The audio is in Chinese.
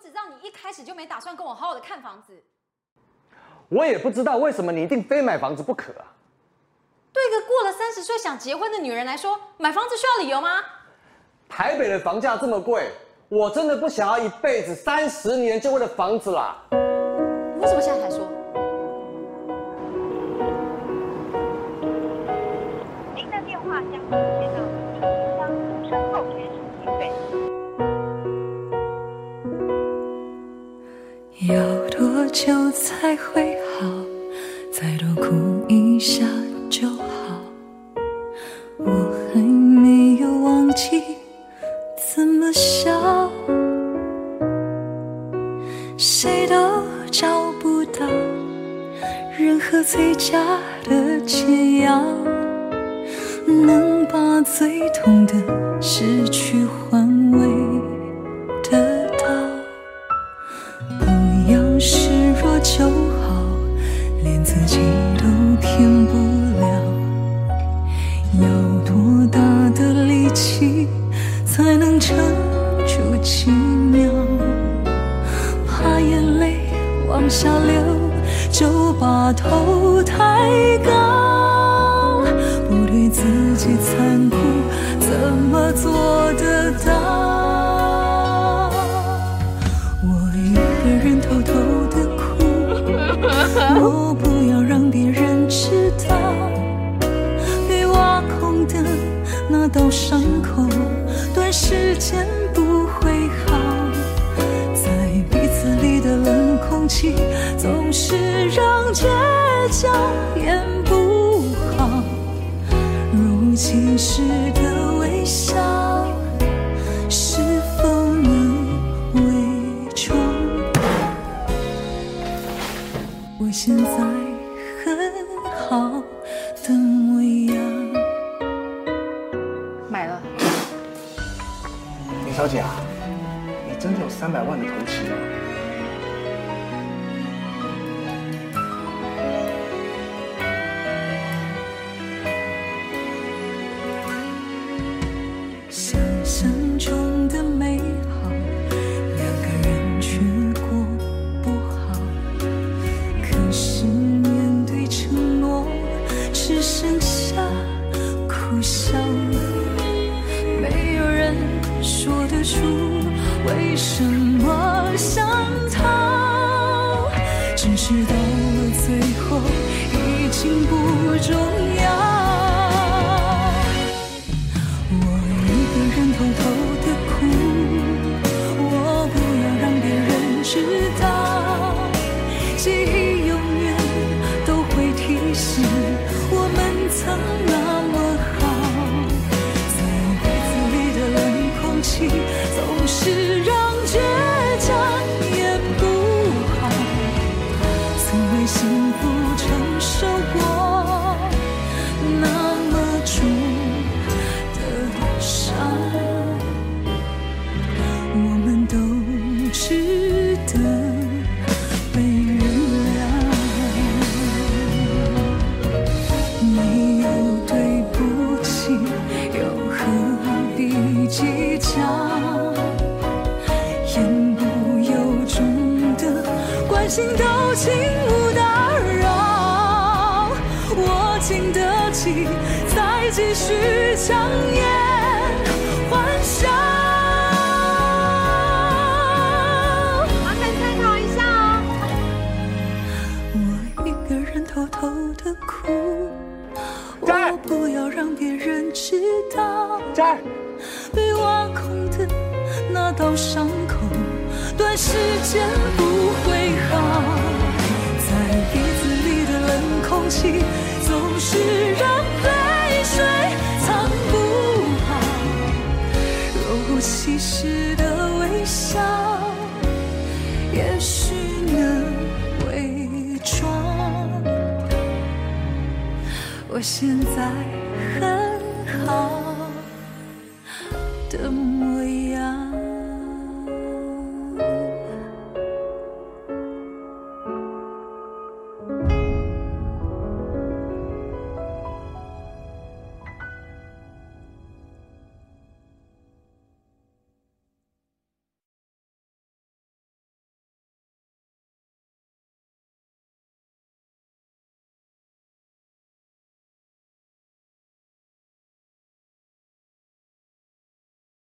只知道你一开始就没打算跟我好好的看房子。 我也不知道为什么你一定非买房子不可啊。 对一个过了30岁想结婚的女人来说，买房子需要理由吗？ 台北的房价这么贵，我真的不想要一辈子30年就为了房子啦。 你为什么现在才说？ 您的电话将接到信箱无声后开始计费。 要多久才会好？再多哭一下就好。我还没有忘记怎么笑，谁都找不到任何最佳的解药，能把最痛的失去换位得到。不要示弱就好，连自己都骗不了。要多大的力气才能撑住几秒？怕眼泪往下流，就把头抬高。不对自己残酷，怎么做得到？我一个人偷偷的哭，我不要让别人知道。被挖空的那道伤口，短时间不会好。在鼻子里的冷空气，总是让倔强演不好。如其时的微笑，是否能伪装？我现在很好的模样。 买了。 林小姐啊，你真的有300万的头期吗？ 想象中的美好，2个人却过不好。可是面对承诺，只剩下苦笑。没有人说得出为什么想逃，只是到了最后已经不重要。我一个人偷偷的哭，我不要让别人知道。记忆永远都会提醒我们曾那么好。在鼻子里的冷空气，总是让倔强演不好。曾为幸福承受过那么重的伤，我们都值得被原谅。没有对不起，又何必计较？言不由衷的关心都请勿打扰。我经得起再继续强颜欢笑。 麻烦参考一下哦。 我一个人偷偷的哭，我不要让别人知道。 佳儿， 被挖空的那道伤口，短时间不会好。在鼻子里的冷空气，总是让泪水藏不好。若无其事的微笑，也许能伪装。我现在很好的模